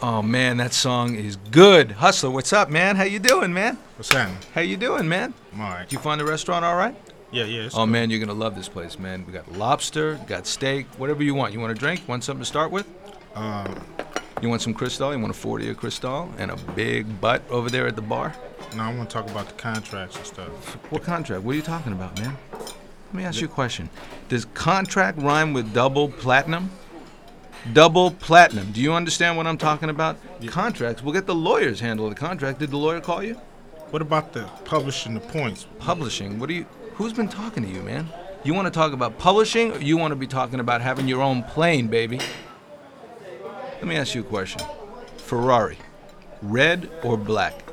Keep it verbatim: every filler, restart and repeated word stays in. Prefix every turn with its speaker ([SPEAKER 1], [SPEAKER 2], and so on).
[SPEAKER 1] Oh man, that song is good. Hustler, what's up, man? How you doing, man?
[SPEAKER 2] What's happening?
[SPEAKER 1] How you doing, man?
[SPEAKER 2] I'm all right.
[SPEAKER 1] Did you find the restaurant all right?
[SPEAKER 2] Yeah, yeah. It's
[SPEAKER 1] Oh
[SPEAKER 2] cool.
[SPEAKER 1] man, you're gonna love this place, man. We got lobster, got steak, whatever you want. You want a drink? Want something to start with?
[SPEAKER 2] Um,
[SPEAKER 1] You want some Cristal? You want a forty of Cristal and a big butt over there at the bar?
[SPEAKER 2] no, I want to talk about the contracts and stuff.
[SPEAKER 1] What contract? What are you talking about, man? Let me ask you a question. Does contract rhyme with double platinum? Double platinum. Do you understand what I'm talking about?
[SPEAKER 2] Yeah.
[SPEAKER 1] Contracts. We'll get the lawyers handle the contract. Did the lawyer call you?
[SPEAKER 2] What about the publishing the points?
[SPEAKER 1] Publishing. What do you? Who's been talking to you, man? You want to talk about publishing, or you want to be talking about having your own plane, baby? Let me ask you a question. Ferrari, red or black?